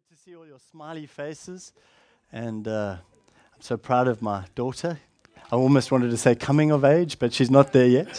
Good to see all your smiley faces, and I'm so proud of my daughter. I almost wanted to say coming of age, but she's not there yet.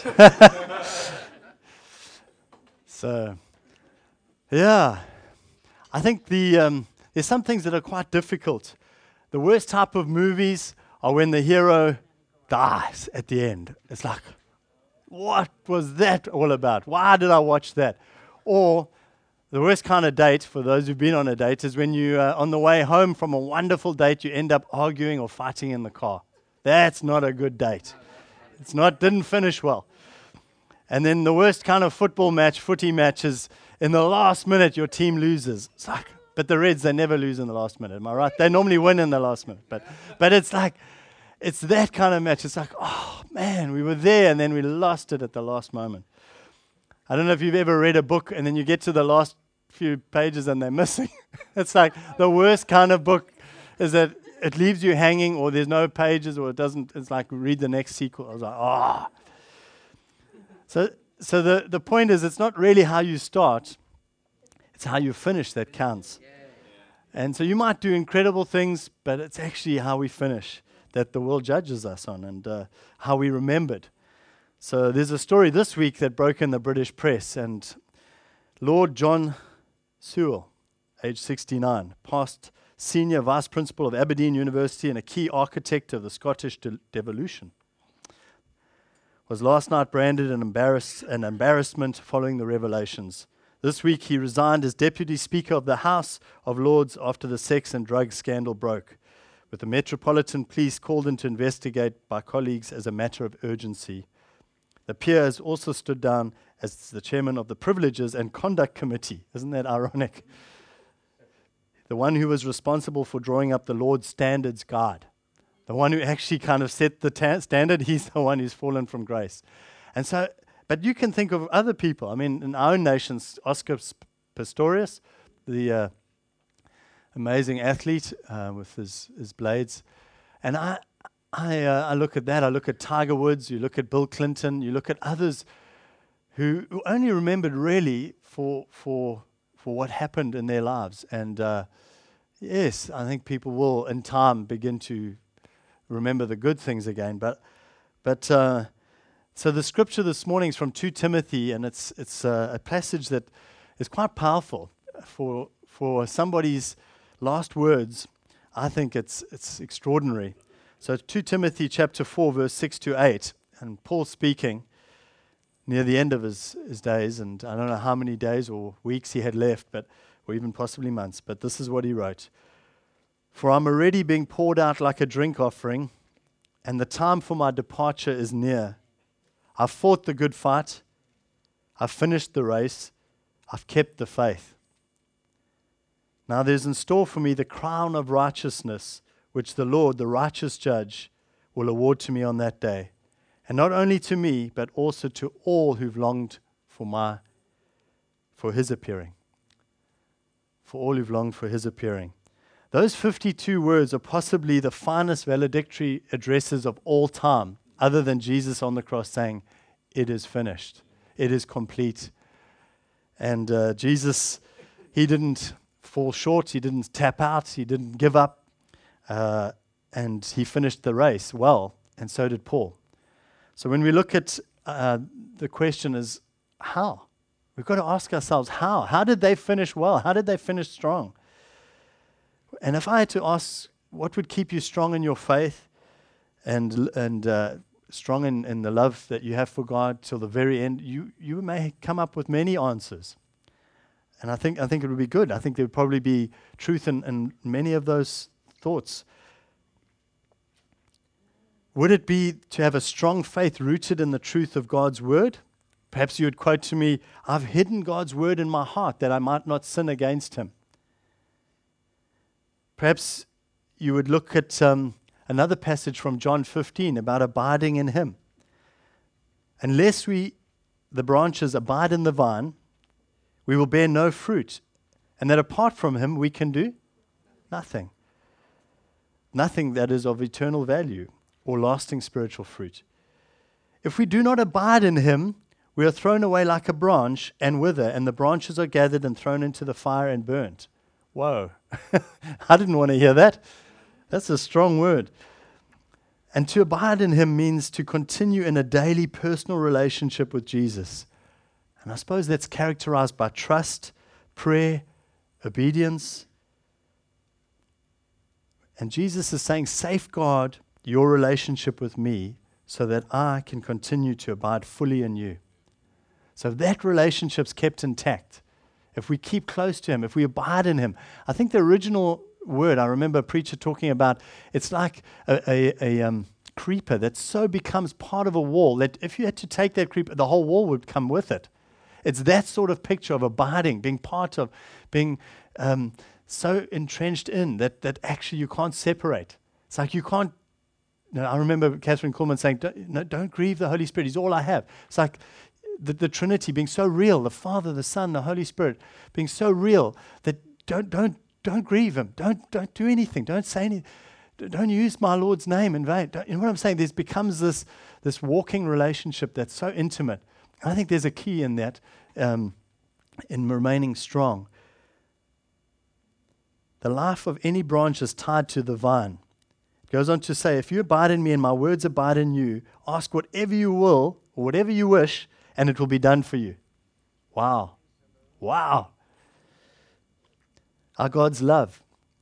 So, yeah, I think there's some things that are quite difficult. The worst type of movies are when the hero dies at the end. It's like, what was that all about? Why did I watch that? Or the worst kind of date, for those who've been on a date, is when you on the way home from a wonderful date, you end up arguing or fighting in the car. That's not a good date. Didn't finish well. And then the worst kind of footy match is in the last minute your team loses. It's like, but the Reds, they never lose in the last minute. Am I right? They normally win in the last minute. But it's like, it's that kind of match. It's like, oh man, we were there and then we lost it at the last moment. I don't know if you've ever read a book and then you get to the last few pages and they're missing. It's like the worst kind of book is that it leaves you hanging or there's no pages or it doesn't. It's like read the next sequel. I was like, oh. So the point is it's not really how you start. It's how you finish that counts. And so you might do incredible things, but it's actually how we finish that the world judges us on and how we remembered. So there's a story this week that broke in the British press, and Lord John Sewell, age 69, past senior vice principal of Aberdeen University and a key architect of the Scottish devolution, was last night branded an embarrassment following the revelations. This week he resigned as Deputy Speaker of the House of Lords after the sex and drugs scandal broke, with the Metropolitan Police called in to investigate by colleagues as a matter of urgency. The peer has also stood down as the chairman of the Privileges and Conduct Committee. Isn't that ironic? The one who was responsible for drawing up the Lord's Standards Guide. The one who actually kind of set the standard, he's the one who's fallen from grace. And so, but you can think of other people. I mean, in our own nations, Oscar Pistorius, the amazing athlete with his blades. And I look at that. I look at Tiger Woods. You look at Bill Clinton. You look at others who only remembered really for what happened in their lives. And yes, I think people will, in time, begin to remember the good things again. But so the scripture this morning is from 2 Timothy, and it's a passage that is quite powerful for somebody's last words. I think it's extraordinary. So 2 Timothy chapter 4, verse 6 to 8, and Paul speaking near the end of his days, and I don't know how many days or weeks he had left, or even possibly months, but this is what he wrote. For I'm already being poured out like a drink offering, and the time for my departure is near. I've fought the good fight. I've finished the race. I've kept the faith. Now there's in store for me the crown of righteousness, which the Lord, the righteous judge, will award to me on that day. And not only to me, but also to all who've longed for his appearing. For all who've longed for his appearing. Those 52 words are possibly the finest valedictory addresses of all time, other than Jesus on the cross saying, it is finished. It is complete. And Jesus, he didn't fall short. He didn't tap out. He didn't give up. And he finished the race well, and so did Paul. So when we look at the question is, how? We've got to ask ourselves, how? How did they finish well? How did they finish strong? And if I had to ask, what would keep you strong in your faith and strong in the love that you have for God till the very end, you may come up with many answers. And I think it would be good. I think there would probably be truth in many of those thoughts. Would it be to have a strong faith rooted in the truth of God's word? Perhaps you would quote to me, I've hidden God's word in my heart that I might not sin against him. Perhaps you would look at another passage from John 15 about abiding in him. Unless the branches abide in the vine, we will bear no fruit. And that apart from him, we can do nothing. Nothing that is of eternal value or lasting spiritual fruit. If we do not abide in him, we are thrown away like a branch and wither, and the branches are gathered and thrown into the fire and burnt. Whoa. I didn't want to hear that. That's a strong word. And to abide in him means to continue in a daily personal relationship with Jesus. And I suppose that's characterized by trust, prayer, obedience. And Jesus is saying, safeguard your relationship with me so that I can continue to abide fully in you. So if that relationship's kept intact, if we keep close to him, if we abide in him, I think the original word, I remember a preacher talking about, it's like a creeper that so becomes part of a wall that if you had to take that creeper, the whole wall would come with it. It's that sort of picture of abiding, being part of, being so entrenched in that actually you can't separate. It's like you can't. I remember Catherine Kuhlman saying, don't grieve the Holy Spirit. He's all I have. It's like the Trinity being so real, the Father, the Son, the Holy Spirit being so real that don't grieve him. Don't do anything. Don't say anything. Don't use my Lord's name in vain. You know what I'm saying? There becomes this walking relationship that's so intimate. I think there's a key in that, in remaining strong. The life of any branch is tied to the vine. It goes on to say, if you abide in me and my words abide in you, ask whatever you will or whatever you wish, and it will be done for you. Wow. Wow. Our God's love.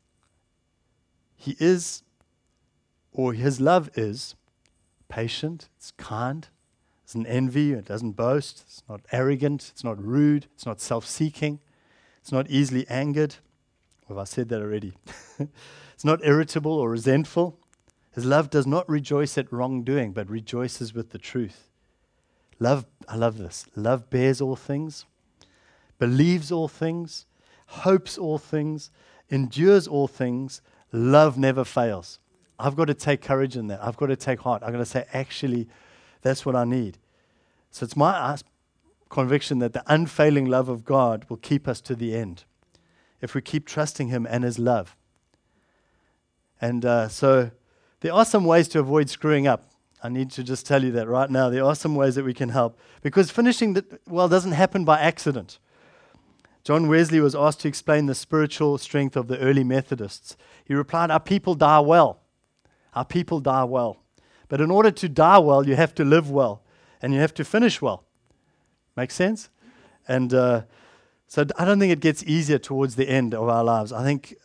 He is, or his love is, patient, it's kind, it's an envy, it doesn't boast, it's not arrogant, it's not rude, it's not self-seeking, it's not easily angered. Well, I said that already. It's not irritable or resentful. His love does not rejoice at wrongdoing, but rejoices with the truth. Love, I love this. Love bears all things, believes all things, hopes all things, endures all things. Love never fails. I've got to take courage in that. I've got to take heart. I've got to say, actually, that's what I need. So it's my conviction that the unfailing love of God will keep us to the end if we keep trusting him and his love. And so there are some ways to avoid screwing up. I need to just tell you that right now. There are some ways that we can help. Because finishing well doesn't happen by accident. John Wesley was asked to explain the spiritual strength of the early Methodists. He replied, our people die well. Our people die well. But in order to die well, you have to live well. And you have to finish well. Make sense? And so I don't think it gets easier towards the end of our lives. I think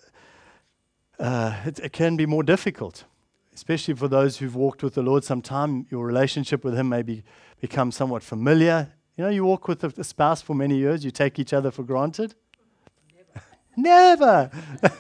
it can be more difficult, especially for those who've walked with the Lord some time. Your relationship with him may become somewhat familiar. You know, you walk with a spouse for many years, you take each other for granted. Never.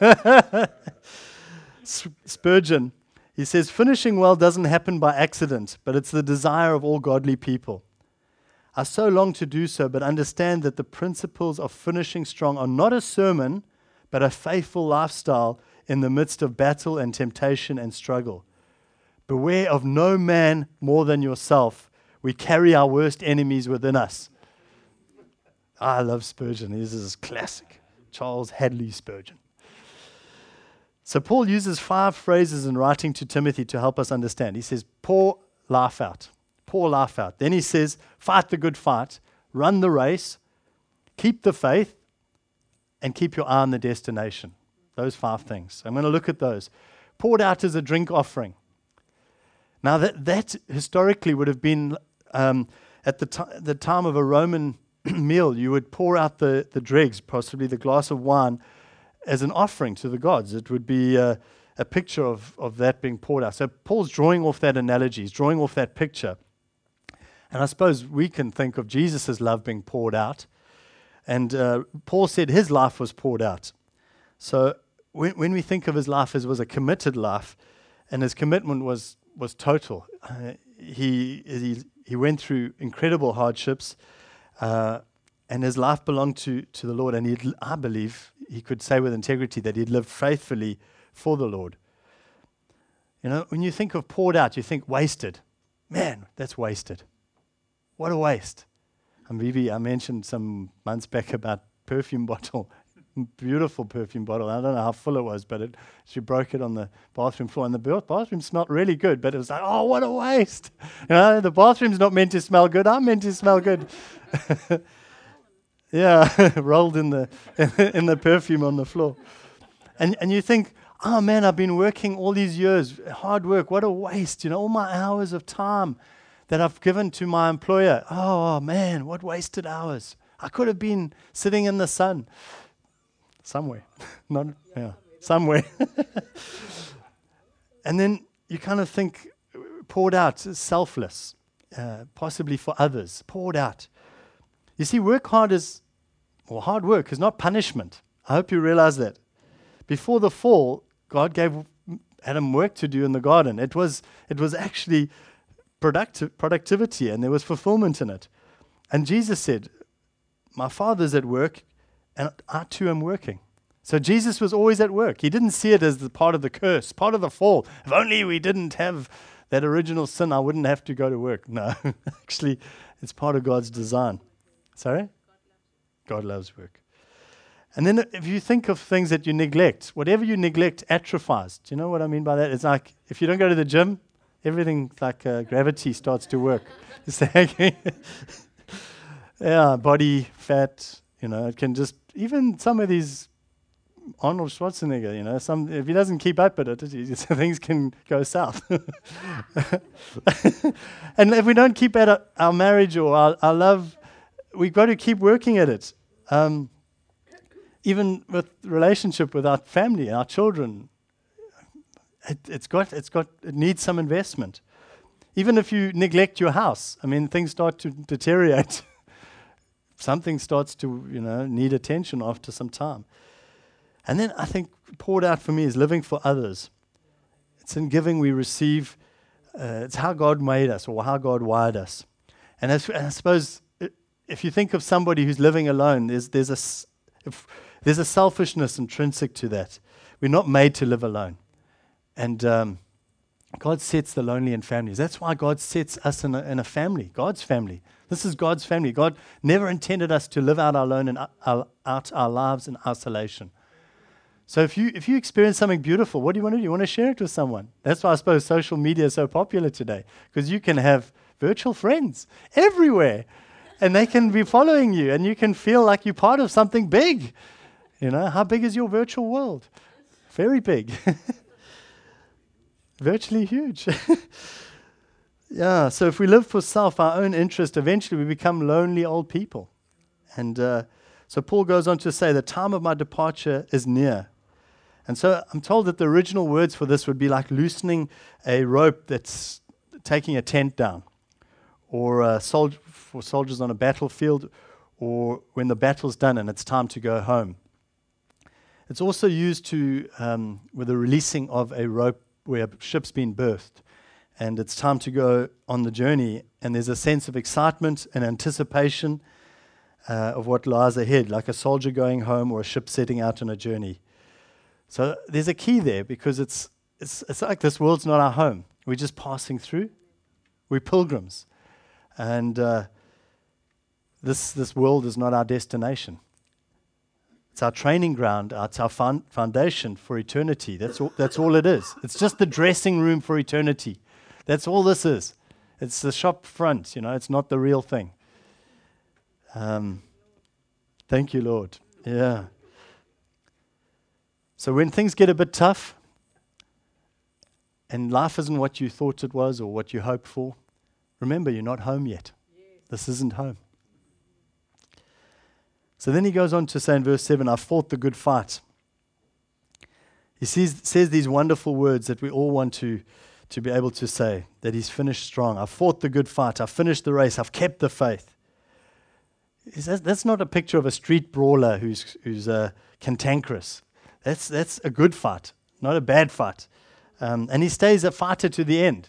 Spurgeon, he says, finishing well doesn't happen by accident, but it's the desire of all godly people. I so long to do so, but understand that the principles of finishing strong are not a sermon, but a faithful lifestyle in the midst of battle and temptation and struggle. Beware of no man more than yourself. We carry our worst enemies within us. I love Spurgeon. This is classic. Charles Hadley Spurgeon. So Paul uses 5 phrases in writing to Timothy to help us understand. He says, pour, laugh out. Pour, laugh out. Then he says, fight the good fight, run the race, keep the faith, and keep your eye on the destination. Those 5 things. I'm going to look at those. Poured out as a drink offering. Now that historically would have been at the time of a Roman meal, you would pour out the dregs, possibly the glass of wine, as an offering to the gods. It would be a picture of that being poured out. So Paul's drawing off that analogy. He's drawing off that picture. And I suppose we can think of Jesus' love being poured out. And Paul said his life was poured out. So when we think of his life as was a committed life, and his commitment was total. He went through incredible hardships, and his life belonged to the Lord. And I believe he could say with integrity that he'd lived faithfully for the Lord. You know, when you think of poured out, you think wasted. Man, that's wasted. What a waste. And Vivi, I mentioned some months back about perfume bottle. Beautiful perfume bottle. I don't know how full it was, but she broke it on the bathroom floor. And the bathroom smelled really good, but it was like, oh, what a waste. You know, the bathroom's not meant to smell good. I'm meant to smell good. Yeah, rolled in the perfume on the floor. And you think, oh man, I've been working all these years, hard work, what a waste, all my hours of time that I've given to my employer. Oh man, what wasted hours. I could have been sitting in the sun somewhere. Not, yeah, somewhere. And then you kind of think, poured out, selfless, possibly for others, poured out. You see, hard work is not punishment. I hope you realize that. Before the fall, God gave Adam work to do in the garden. It was actually productivity, and there was fulfillment in it. And Jesus said, my Father's at work, and I too am working. So Jesus was always at work. He didn't see it as the part of the curse, part of the fall. If only we didn't have that original sin, I wouldn't have to go to work. No, actually, it's part of God's design. Sorry? God loves work. And then if you think of things that you neglect, whatever you neglect atrophies. Do you know what I mean by that? It's like if you don't go to the gym, everything like gravity starts to work. Yeah, body, fat, it can just, even some of these Arnold Schwarzenegger, if he doesn't keep up at it, things can go south. And if we don't keep at our marriage or our love, we've got to keep working at it. Even with relationship with our family, our children, it needs some investment. Even if you neglect your house, things start to deteriorate. Something starts to, need attention after some time. And then I think poured out for me is living for others. It's in giving we receive. It's how God made us or how God wired us. And I suppose if you think of somebody who's living alone, there's a selfishness intrinsic to that. We're not made to live alone. And God sets the lonely in families. That's why God sets us in a family, God's family. This is God's family. God never intended us to live out alone and out our lives in isolation. So if you experience something beautiful, what do you want to do? You want to share it with someone. That's why I suppose social media is so popular today, because you can have virtual friends everywhere, and they can be following you, and you can feel like you're part of something big. How big is your virtual world? Very big. Virtually huge. Yeah, so if we live for self, our own interest, eventually we become lonely old people. And so Paul goes on to say, the time of my departure is near. And so I'm told that the original words for this would be like loosening a rope that's taking a tent down, or for soldiers on a battlefield, or when the battle's done and it's time to go home. It's also used with the releasing of a rope where a ship's been berthed, and it's time to go on the journey, and there's a sense of excitement and anticipation of what lies ahead, like a soldier going home or a ship setting out on a journey. So there's a key there, because it's like this world's not our home. We're just passing through. We're pilgrims. And this world is not our destination. It's our training ground. It's our foundation for eternity. That's all it is. It's just the dressing room for eternity. That's all this is. It's the shop front. It's not the real thing. Thank you, Lord. Yeah. So when things get a bit tough, and life isn't what you thought it was or what you hoped for, remember, you're not home yet. This isn't home. So then he goes on to say in verse 7, I fought the good fight. He says these wonderful words that we all want to be able to say, that he's finished strong. I fought the good fight. I finished the race. I've kept the faith. He says that's not a picture of a street brawler who's cantankerous. That's a good fight, not a bad fight. And he stays a fighter to the end.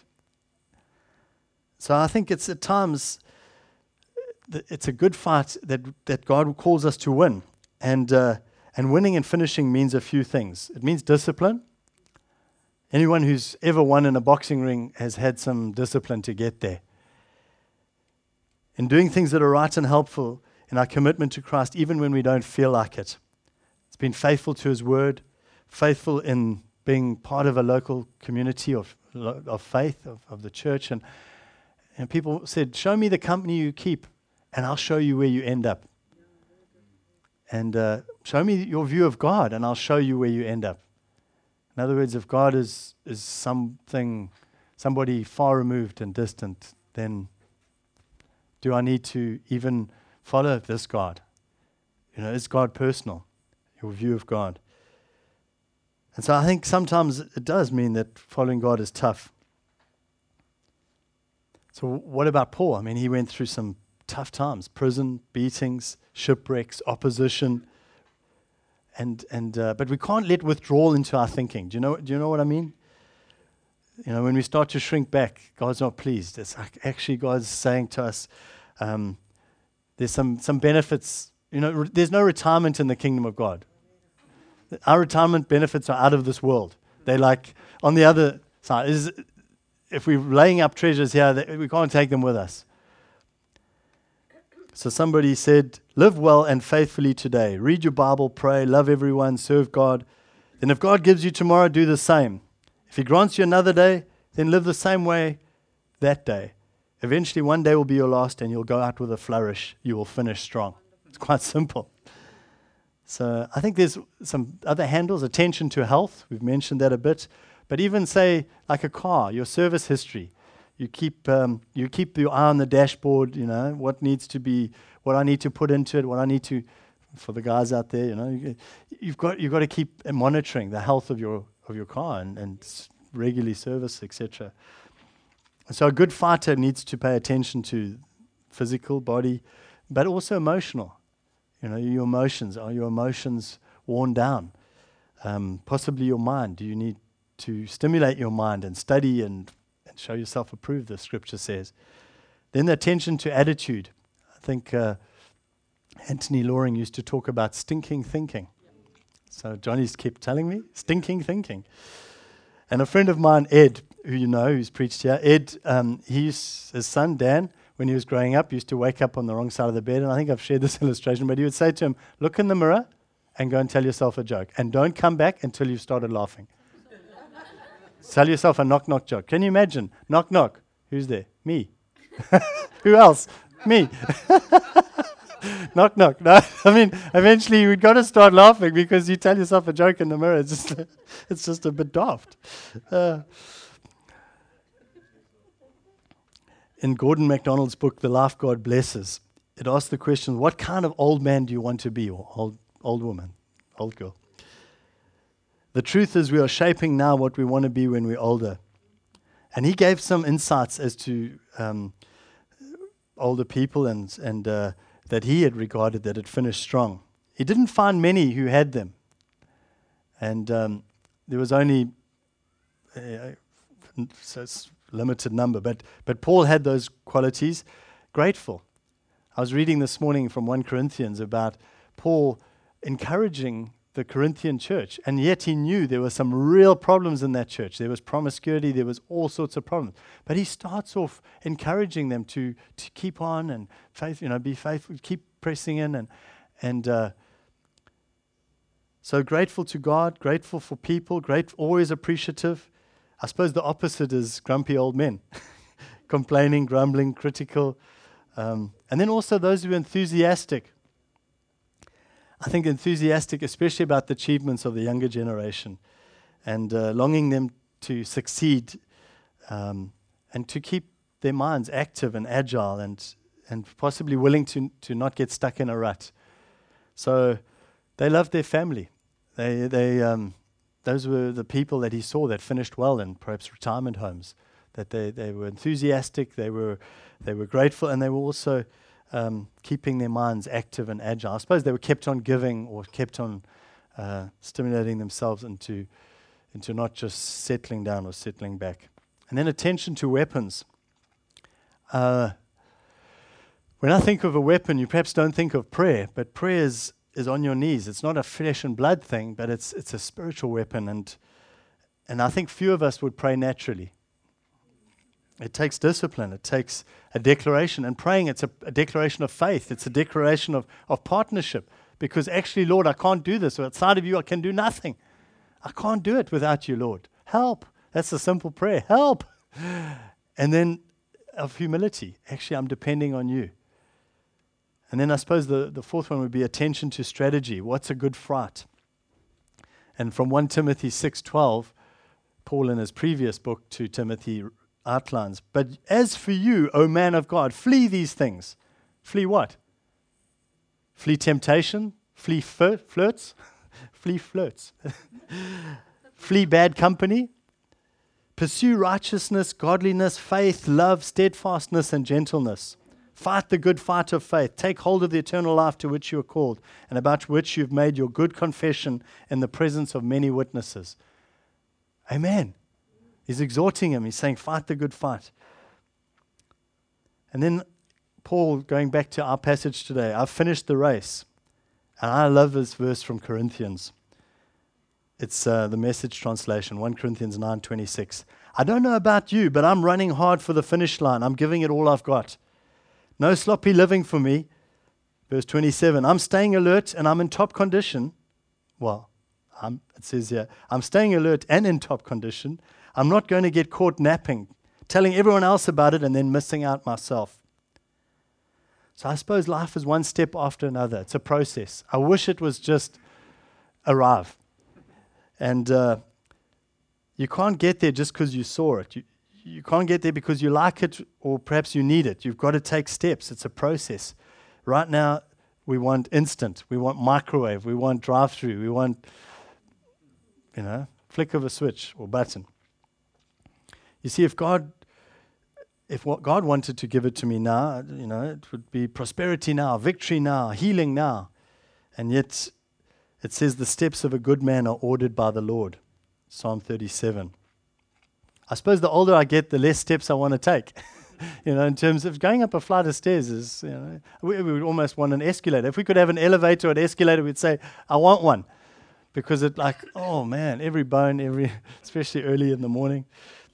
So I think it's at times, it's a good fight that God calls us to win. And winning and finishing means a few things. It means discipline. Anyone who's ever won in a boxing ring has had some discipline to get there. In doing things that are right and helpful in our commitment to Christ, even when we don't feel like it. It's been faithful to his word, faithful in being part of a local community of faith, of the church. And people said, show me the company you keep, and I'll show you where you end up. And show me your view of God, and I'll show you where you end up. In other words, if God is somebody far removed and distant, then do I need to even follow this God? Is God personal? Your view of God. And so I think sometimes it does mean that following God is tough. So what about Paul? I mean, he went through some tough times: prison, beatings, shipwrecks, opposition. But we can't let withdrawal into our thinking. Do you know what I mean? When we start to shrink back, God's not pleased. It's like actually God's saying to us, there's some benefits. There's no retirement in the kingdom of God. Our retirement benefits are out of this world. They're like on the other side. If we're laying up treasures here, we can't take them with us. So somebody said, live well and faithfully today. Read your Bible, pray, love everyone, serve God. Then if God gives you tomorrow, do the same. If He grants you another day, then live the same way that day. Eventually, one day will be your last, and you'll go out with a flourish. You will finish strong. It's quite simple. So I think there's some other handles. Attention to health. We've mentioned that a bit. But even say, like a car, your service history. You keep your eye on the dashboard. What I need to put into it. What I need to, for the guys out there. You've got to keep monitoring the health of your car and regularly service, etc. So a good fighter needs to pay attention to physical body, but also emotional. Your emotions. Are your emotions worn down? Possibly your mind. Do you need to stimulate your mind and study and show yourself approved, the scripture says. Then the attention to attitude. I think Anthony Loring used to talk about stinking thinking. So Johnny's kept telling me, stinking thinking. And a friend of mine, Ed, who's preached here, Ed, his son, Dan, when he was growing up, used to wake up on the wrong side of the bed. And I think I've shared this illustration, but he would say to him, look in the mirror and go and tell yourself a joke. And don't come back until you've started laughing. Tell yourself a knock-knock joke. Can you imagine? Knock-knock. Who's there? Me. Who else? Me. Knock-knock. No, eventually you've got to start laughing because you tell yourself a joke in the mirror. It's just a bit daft. In Gordon MacDonald's book, The Life God Blesses, it asks the question, what kind of old man do you want to be? Or old woman, old girl. The truth is we are shaping now what we want to be when we're older. And he gave some insights as to older people and that he had regarded that had finished strong. He didn't find many who had them. And there was only a limited number. But Paul had those qualities. Grateful. I was reading this morning from 1 Corinthians about Paul encouraging the Corinthian church, and yet he knew there were some real problems in that church. There was promiscuity, there was all sorts of problems. But he starts off encouraging them to keep on and be faithful, keep pressing in, and so grateful to God, grateful for people, always appreciative. I suppose the opposite is grumpy old men, complaining, grumbling, critical, and then also those who are enthusiastic. I think enthusiastic, especially about the achievements of the younger generation, and longing them to succeed, and to keep their minds active and agile, and possibly willing to not get stuck in a rut. So they loved their family. Those were the people that he saw that finished well in perhaps retirement homes. That they were enthusiastic, they were grateful, and they were also keeping their minds active and agile. I suppose they were kept on giving or kept on stimulating themselves into not just settling down or settling back. And then attention to weapons. When I think of a weapon, you perhaps don't think of prayer, but prayer is on your knees. It's not a flesh and blood thing, but it's a spiritual weapon. And I think few of us would pray naturally. It takes discipline. It takes a declaration. And praying, it's a declaration of faith. It's a declaration of partnership. Because actually, Lord, I can't do this. Outside of you, I can do nothing. I can't do it without you, Lord. Help. That's a simple prayer. Help. And then of humility. Actually, I'm depending on you. And then I suppose the fourth one would be attention to strategy. What's a good fight? And from 1 Timothy 6:12, Paul in his previous book to Timothy outlines, but as for you, O man of God, flee these things. Flee what? Flee temptation? Flee flirts? Flee flirts. Flee bad company? Pursue righteousness, godliness, faith, love, steadfastness, and gentleness. Fight the good fight of faith. Take hold of the eternal life to which you are called, and about which you've made your good confession in the presence of many witnesses. Amen. He's exhorting him. He's saying, fight the good fight. And then Paul, going back to our passage today, I've finished the race. And I love this verse from Corinthians. It's the Message translation, 1 Corinthians 9:26. I don't know about you, but I'm running hard for the finish line. I'm giving it all I've got. No sloppy living for me. Verse 27, I'm staying alert and I'm in top condition. Well, it says here, I'm staying alert and in top condition. I'm not going to get caught napping, telling everyone else about it and then missing out myself. So I suppose life is one step after another. It's a process. I wish it was just arrive. And you can't get there just because you saw it. You can't get there because you like it or perhaps you need it. You've got to take steps. It's a process. Right now, we want instant. We want microwave. We want drive-through. We want, flick of a switch or button. You see, if what God wanted to give it to me now, it would be prosperity now, victory now, healing now. And yet, it says the steps of a good man are ordered by the Lord. Psalm 37. I suppose the older I get, the less steps I want to take. In terms of going up a flight of stairs is, we would almost want an escalator. If we could have an elevator or an escalator, we'd say, I want one. Because it oh man, every bone, especially early in the morning.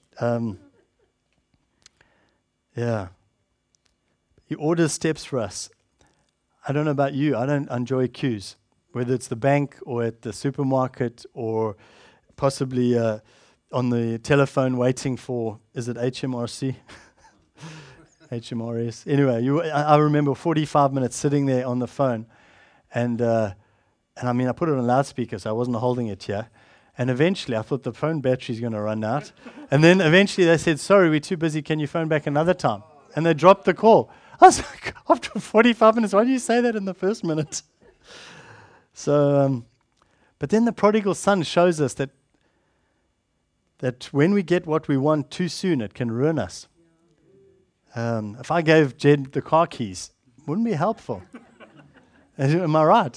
Yeah. He orders steps for us. I don't know about you. I don't enjoy queues, whether it's the bank or at the supermarket or possibly on the telephone waiting for, is it HMRC? HMRS. Anyway, I remember 45 minutes sitting there on the phone. And I put it on loudspeaker, so I wasn't holding it here. And eventually, I thought the phone battery's going to run out. And then eventually they said, sorry, we're too busy. Can you phone back another time? And they dropped the call. I was like, after 45 minutes, why do you say that in the first minute? So, but then the prodigal son shows us that when we get what we want too soon, it can ruin us. If I gave Jed the car keys, wouldn't be helpful. Am I right?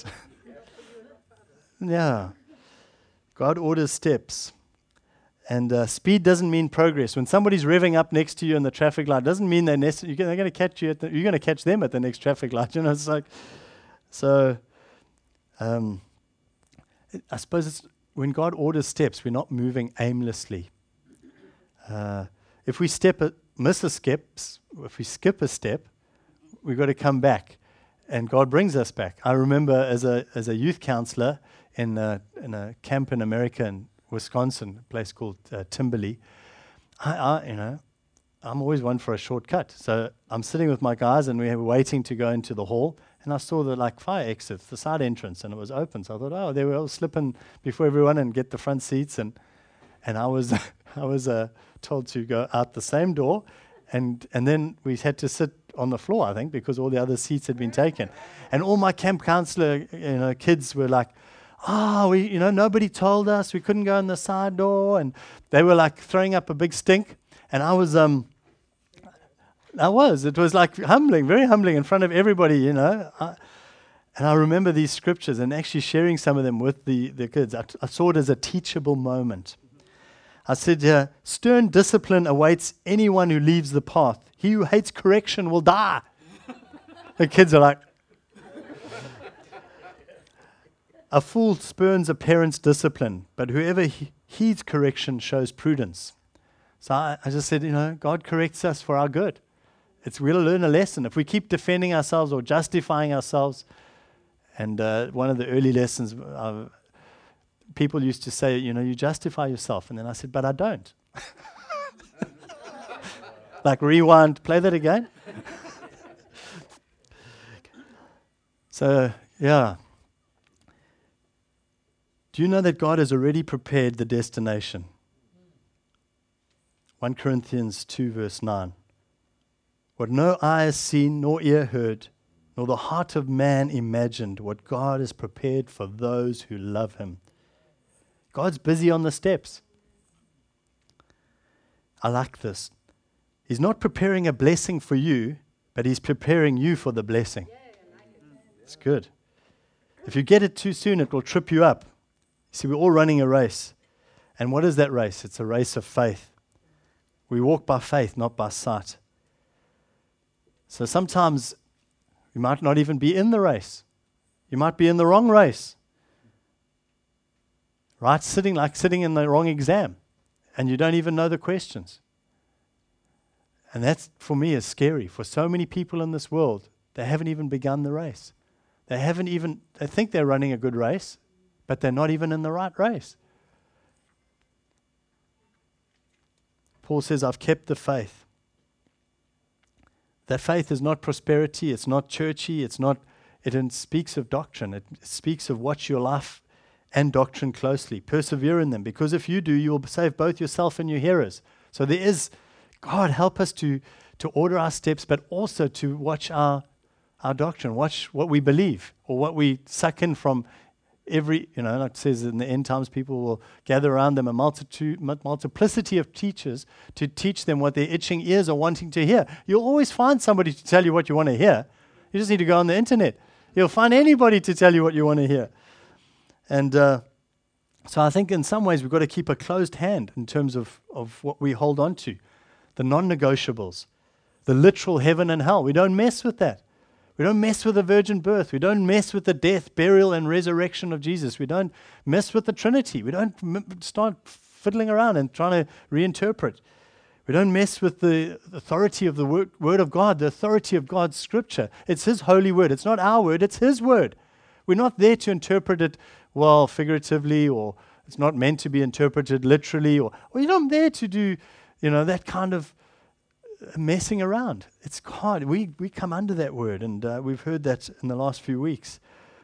Yeah. God orders steps. And speed doesn't mean progress. When somebody's revving up next to you in the traffic light, doesn't mean they're going to catch you. You're going to catch them at the next traffic light. It's like, so. I suppose it's when God orders steps, we're not moving aimlessly. If we skip a step, we've got to come back, and God brings us back. I remember as a youth counselor in a camp in America in Wisconsin, a place called Timberley. I'm always one for a shortcut. So I'm sitting with my guys, and we were waiting to go into the hall, and I saw the fire exits, the side entrance, and it was open. So I thought, they were all slipping before everyone and get the front seats, and I was told to go out the same door, and then we had to sit on the floor, I think, because all the other seats had been taken. And all my camp counselor, kids were like, nobody told us, we couldn't go in the side door, and they were throwing up a big stink, and it was humbling, very humbling in front of everybody, and I remember these scriptures and actually sharing some of them with the kids. I saw it as a teachable moment. I said, stern discipline awaits anyone who leaves the path. He who hates correction will die. The kids are like, a fool spurns a parent's discipline, but whoever heeds correction shows prudence. So I just said, God corrects us for our good. We'll learn a lesson. If we keep defending ourselves or justifying ourselves, and one of the early lessons, people used to say, you justify yourself. And then I said, but I don't. Rewind, play that again. So, yeah. Do you know that God has already prepared the destination? 1 Corinthians 2 verse 9. What no eye has seen, nor ear heard, nor the heart of man imagined, what God has prepared for those who love him. God's busy on the steps. I like this. He's not preparing a blessing for you, but he's preparing you for the blessing. It's good. If you get it too soon, it will trip you up. See, we're all running a race. And what is that race? It's a race of faith. We walk by faith, not by sight. So sometimes you might not even be in the race. You might be in the wrong race. Right? Sitting in the wrong exam. And you don't even know the questions. And that, for me, is scary. For so many people in this world, they haven't even begun the race. They think they're running a good race, but they're not even in the right race. Paul says, I've kept the faith. That faith is not prosperity, it's not churchy, it speaks of doctrine. It speaks of watch your life and doctrine closely. Persevere in them, because if you do, you will save both yourself and your hearers. So there is, God, help us to order our steps, but also to watch our doctrine, watch what we believe, or what we suck in from every, like it says in the end times, people will gather around them a multiplicity of teachers to teach them what their itching ears are wanting to hear. You'll always find somebody to tell you what you want to hear. You just need to go on the internet. You'll find anybody to tell you what you want to hear. And so I think in some ways we've got to keep a closed hand in terms of what we hold on to. The non-negotiables, the literal heaven and hell. We don't mess with that. We don't mess with the virgin birth. We don't mess with the death, burial, and resurrection of Jesus. We don't mess with the Trinity. We don't start fiddling around and trying to reinterpret. We don't mess with the authority of the word of God, the authority of God's scripture. It's His holy word. It's not our word. It's His word. We're not there to interpret it, figuratively, or it's not meant to be interpreted literally, or you're not there to do, that kind of messing around. It's God. We come under that word, and we've heard that in the last few weeks.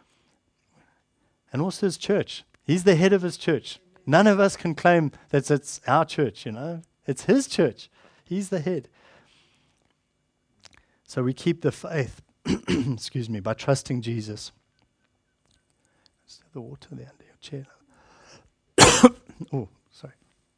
And also His church. He's the head of His church. None of us can claim that it's our church, It's His church. He's the head. So we keep the faith, by trusting Jesus. Is there the water there under your chair? Oh, sorry.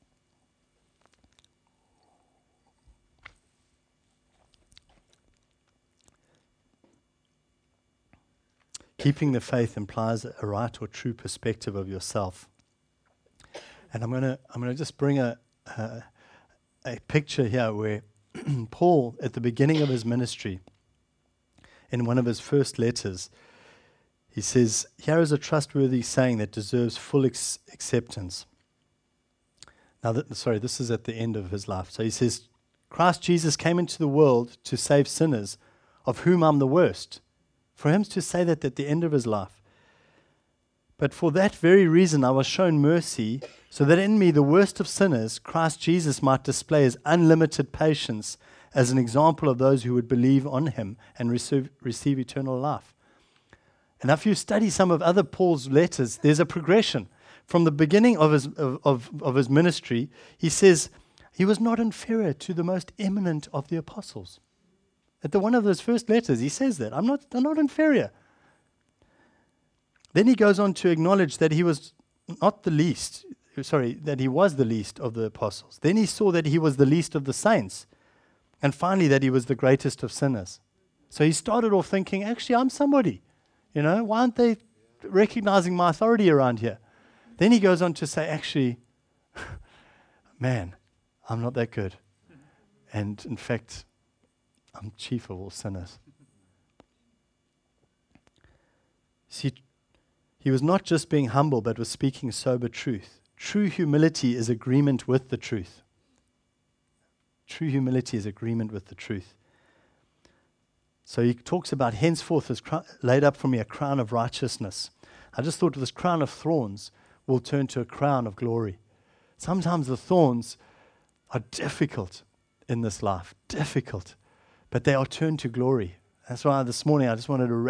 Keeping the faith implies a right or true perspective of yourself. And I'm gonna just bring a picture here where Paul, at the beginning of his ministry, in one of his first letters, he says, here is a trustworthy saying that deserves full acceptance. Now, this is at the end of his life. So he says, Christ Jesus came into the world to save sinners, of whom I'm the worst. For him to say that at the end of his life. But for that very reason I was shown mercy, so that in me, the worst of sinners, Christ Jesus might display His unlimited patience as an example of those who would believe on Him and receive eternal life. And if you study some of other Paul's letters, there's a progression. From the beginning of his ministry, he says he was not inferior to the most eminent of the apostles. At one of those first letters, he says that. I'm not inferior. Then he goes on to acknowledge that he was not the least. That he was the least of the apostles. Then he saw that he was the least of the saints. And finally, that he was the greatest of sinners. So he started off thinking, actually, I'm somebody. Why aren't they recognizing my authority around here? Then he goes on to say, actually, man, I'm not that good. And in fact, I'm chief of all sinners. See, he was not just being humble, but was speaking sober truth. True humility is agreement with the truth. True humility is agreement with the truth. So he talks about, henceforth is laid up for me a crown of righteousness. I just thought this crown of thorns will turn to a crown of glory. Sometimes the thorns are difficult in this life, difficult, but they are turned to glory. That's why this morning I just wanted to wrap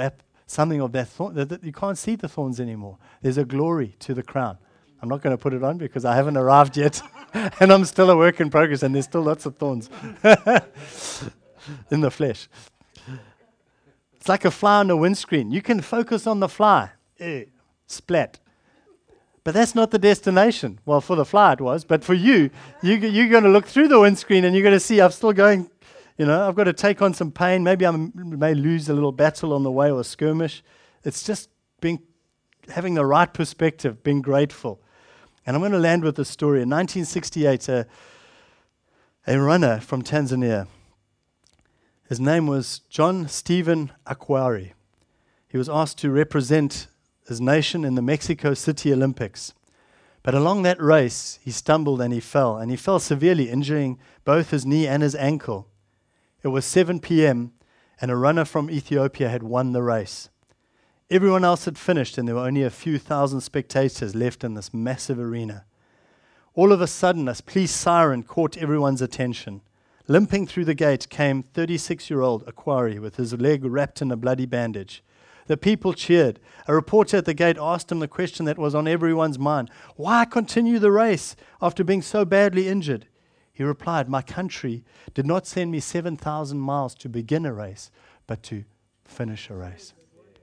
something of that thorn, that you can't see the thorns anymore. There's a glory to the crown. I'm not going to put it on because I haven't arrived yet, and I'm still a work in progress, and there's still lots of thorns in the flesh. It's like a fly on a windscreen. You can focus on the fly. Splat. But that's not the destination. Well, for the fly it was, but for you're going to look through the windscreen and you're going to see I'm still going, I've got to take on some pain. Maybe I may lose a little battle on the way or a skirmish. It's just having the right perspective, being grateful. And I'm going to land with this story. In 1968, a runner from Tanzania, his name was John Stephen Akwari. He was asked to represent his nation in the Mexico City Olympics. But along that race, he stumbled and he fell severely, injuring both his knee and his ankle. It was 7 p.m., and a runner from Ethiopia had won the race. Everyone else had finished, and there were only a few thousand spectators left in this massive arena. All of a sudden, a police siren caught everyone's attention. Limping through the gate came 36-year-old Akwari with his leg wrapped in a bloody bandage. The people cheered. A reporter at the gate asked him the question that was on everyone's mind. Why continue the race after being so badly injured? He replied, my country did not send me 7,000 miles to begin a race, but to finish a race.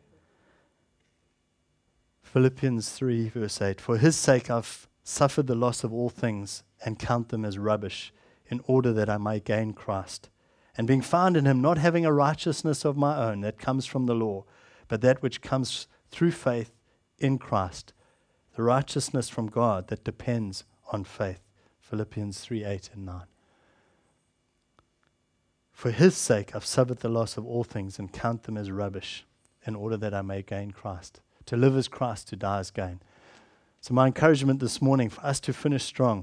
Philippians 3 verse 8, for his sake I've suffered the loss of all things and count them as rubbish in order that I may gain Christ. And being found in him, not having a righteousness of my own that comes from the law, but that which comes through faith in Christ, the righteousness from God that depends on faith. Philippians 3, 8 and 9. For his sake I've suffered the loss of all things and count them as rubbish in order that I may gain Christ. To live as Christ, to die as gain. So my encouragement this morning for us to finish strong,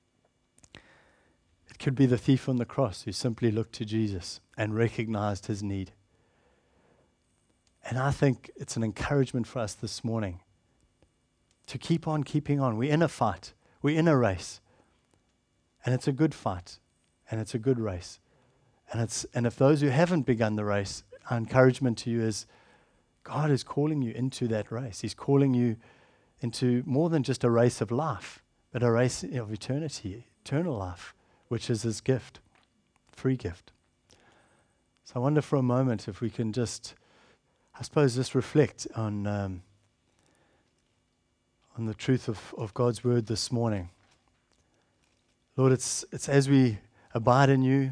it could be the thief on the cross who simply looked to Jesus and recognized his need. And I think it's an encouragement for us this morning to keep on keeping on. We're in a fight. We're in a race. And it's a good fight. And it's a good race. And if those who haven't begun the race, our encouragement to you is God is calling you into that race. He's calling you into more than just a race of life, but a race of eternity, eternal life, which is his gift, free gift. So I wonder for a moment if we can just, I suppose, just reflect on the truth of God's word this morning. Lord, it's as we abide in you,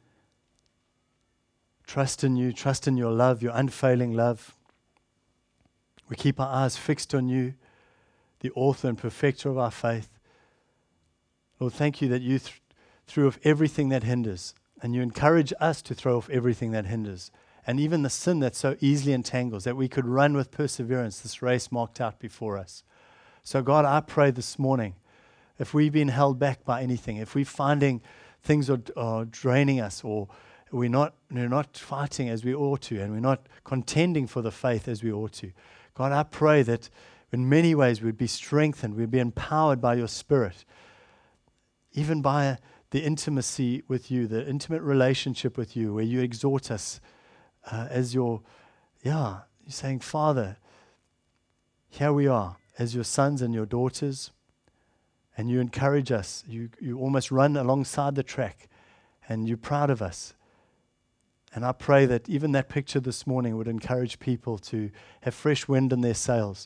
trust in you, trust in your love, your unfailing love. We keep our eyes fixed on you, the author and perfecter of our faith. Lord, thank you that you threw off everything that hinders, and you encourage us to throw off everything that hinders, and even the sin that so easily entangles, that we could run with perseverance this race marked out before us. So God, I pray this morning, if we've been held back by anything, if we're finding things are draining us, or we're not fighting as we ought to, and we're not contending for the faith as we ought to, God, I pray that in many ways we'd be strengthened, we'd be empowered by your Spirit, even by the intimacy with you, the intimate relationship with you, where you exhort us as you're saying, Father, here we are as your sons and your daughters, and you encourage us. You almost run alongside the track, and you're proud of us. And I pray that even that picture this morning would encourage people to have fresh wind in their sails.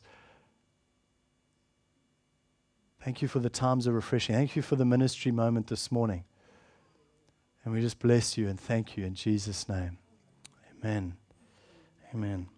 Thank you for the times of refreshing. Thank you for the ministry moment this morning. And we just bless you and thank you in Jesus' name. Amen. Amen.